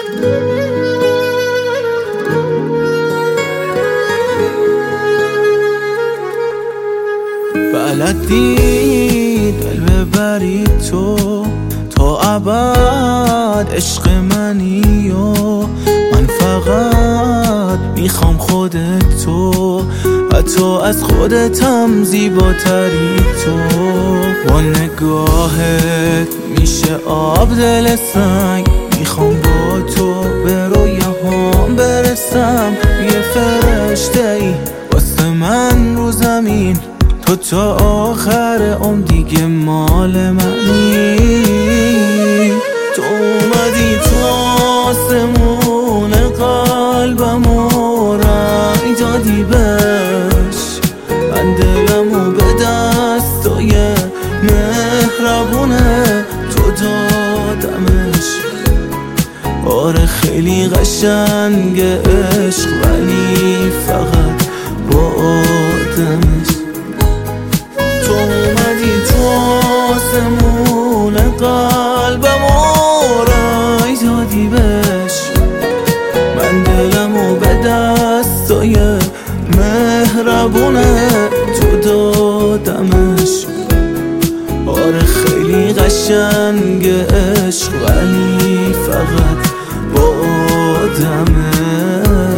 بلدی دل ببری تو تا ابد عشق منی و من فقط میخوام خودت تو، حتی از خودتم زیباتری تو. با نگاهت میشه آب دل سنگ، میخوام با تو به رویاهام برسم. یه فرشته ای واسه من رو زمین، تو تا آخر عمر دیگه مال منی. تو اومدی تو آسمون قلبمو رنگ دادی بهش، من دلمو به دستای مهربونه تو دادمش. آره خیلی قشنگه عشق، ولی فقط با آدمش. تو اومدی تو آسمون قلبمو رای دادی بهش، من دلمو به دستای مهربونه تو دادمش. آره خیلی قشنگه عشق، ولی فقط با آدمش.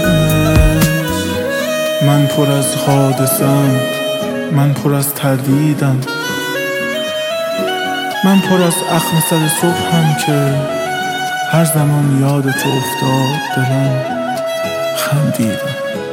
من پر از حادثم، من پر از تردیدم، من پر از اخم سر صبحم که هر زمان یاد تو افتاد دلم خندیدم.